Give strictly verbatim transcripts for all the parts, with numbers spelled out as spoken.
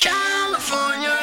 California.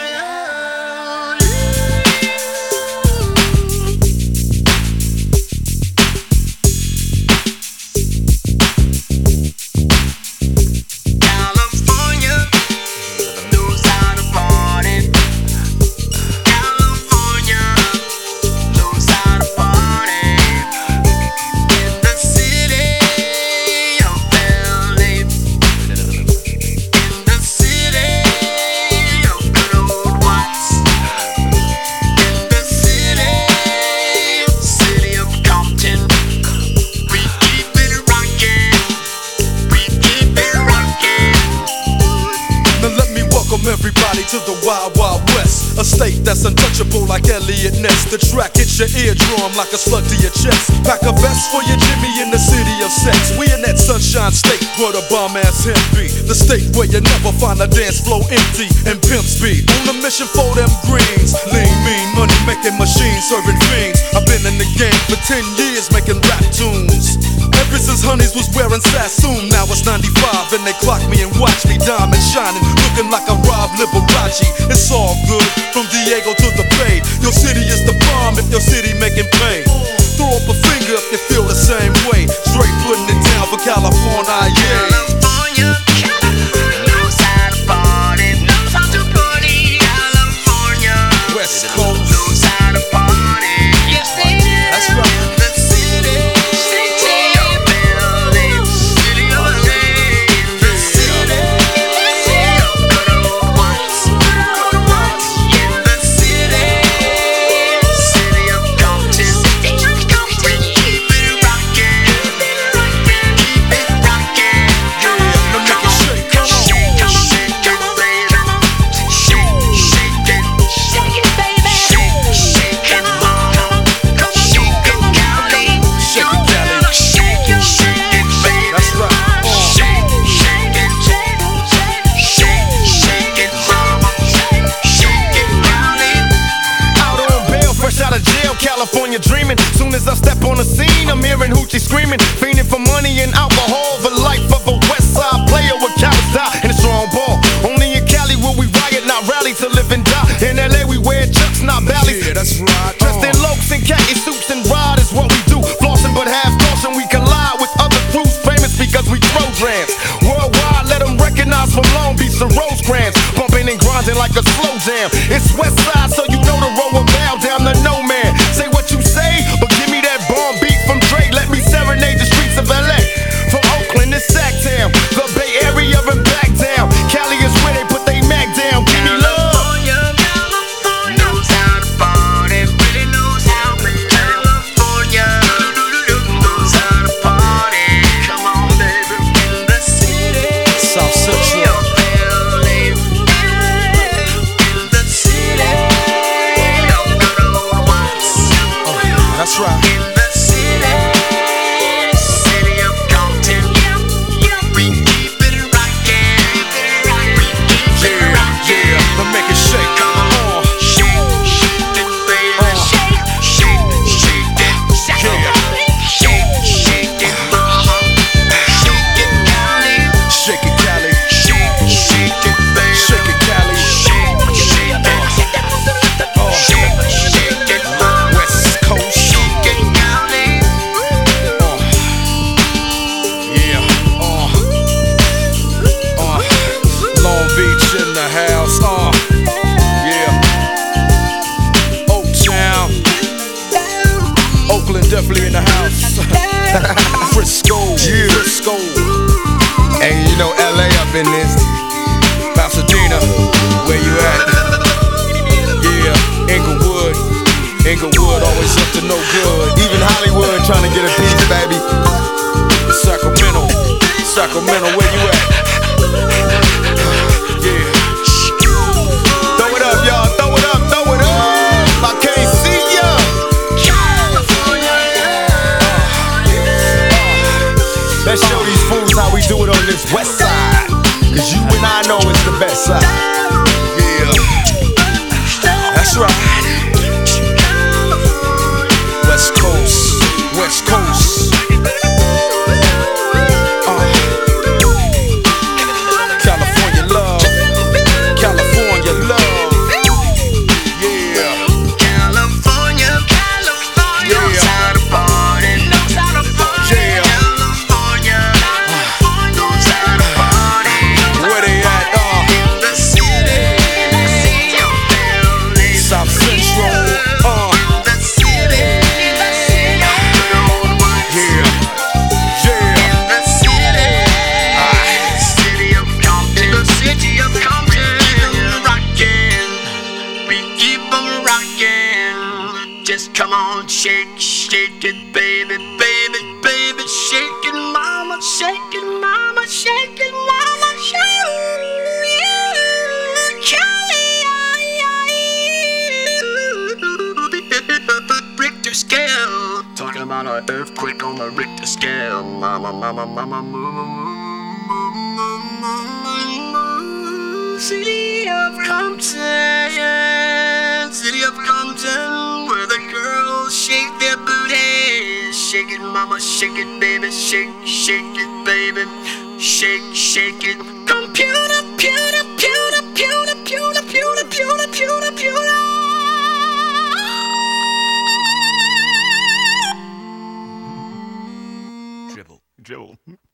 Everybody to the Wild Wild West, a state that's untouchable like Elliot Ness. The track hits your eardrum like a slug to your chest. Pack a vest for your Jimmy in the city of sex. We in that sunshine state where the bomb ass hemp be. The state where you never find a dance floor empty and pimp speed. On a mission for them greens. Lean, mean, money making machines serving fiends. I've been in the game for ten years making rap tunes. Ever since Honeys was wearing Sassoon. Now it's ninety-five and they clock me and watch me diamond shining, looking like a Rob Liberace. It's all good from Diego to the Bay. Your city is the bomb if your city making pay. Throw up a finger if you feel the same way. Straight putting it down for California, yeah. California, knows how to party, knows how to party. California, West Coast, knows how to party. Yes, they do. That's right. The city, city of L A, city of L A, the city, city of good old ones, good old ones. In the city, city of Compton, city of Compton. Keep it rockin', keep it rockin', keep it rockin'. Come on, Now make it shake, come on. shake it, shake it, baby. Shake, shake it, shake it, baby. Shake, shake it, mama. Come on, shake it, Cali. Shake it, Cali. Shake it, shake it, baby. That's right. Uh. Shake, shake it, shake, shake, shake it, mama. Shake it, Cali. Out on bail, fresh out of jail, California dreaming. Soon as I step on the scene, I'm hearing hoochie screaming, fiending for money and alcohol. The life of a West Side player with cowards die and a strong ball. Only in Cali will we riot, not rally to live and die. In L A we wear chucks, not valleys. Yeah, that's right. Dressed in Uh. lokes and khaki suits and ride is what we do. Flossing but have caution, we collide with other crews famous because we throw drams. Worldwide, let them recognize from Long Beach to Rosecrans. Bumping and grinding like a slow jam. It's West Side, so you know the road will bow down to no man. Say what you say, but give me that bomb beat from Dre. Let me serenade the streets of L A. From Oakland to Sacktown, the Bay Area and back down. Cali is where they put they mag down. Give me love. California, California knows how to party, really knows how. California knows how to party. Come on, baby, in the city South Central. of L A, in the city of good old ones. That's right. In the city, city of Compton, we keep it rockin', we keep it Yeah, rockin'. yeah. Now make it shake. Uh. Shake, shake it, baby. Shake, shake, shake it. Shake, shake it, mama. Shake it, Cali. Shake it, Cali. Shake, shake it, baby. Shake it, Cali. Shake, shake it. Uh. Shake, shake it, mama. West Coast. Shake it, Cali. Uh. Yeah. Uh. Uh. Long Beach in the house. Uh. Yeah. Oaktown. Oakland definitely in the house. Frisco. Yeah. Frisco. And you know L A up in this. Pasadena. Where you at? Yeah. Inglewood. Inglewood always up to no good. Even Hollywood trying to get a piece, baby. Sacramento. Sacramento, where you at? Yeah. Throw it up, y'all. Throw it up. Throw it up. I can't see ya. Let's show these fools how we do it on this West Side. Cause you and I know it's the best side. Yeah. That's right. West Coast. West Coast. Uh. shake, shake it, baby, baby, baby, shake it, mama, shake it, mama, shake it, mama, shake it. Richter scale, talking about an earthquake on the Richter scale, mama, mama, mama, mama, mama. City of Compton, city of Compton, where the girls shake their booty. Shake it, mama, shake it, baby, shake, shake it, baby, shake, shake it. Computer, pewter, pewter, pewter, pewter, pewter, pewter, pewter, pewter. Dribble. Dribble.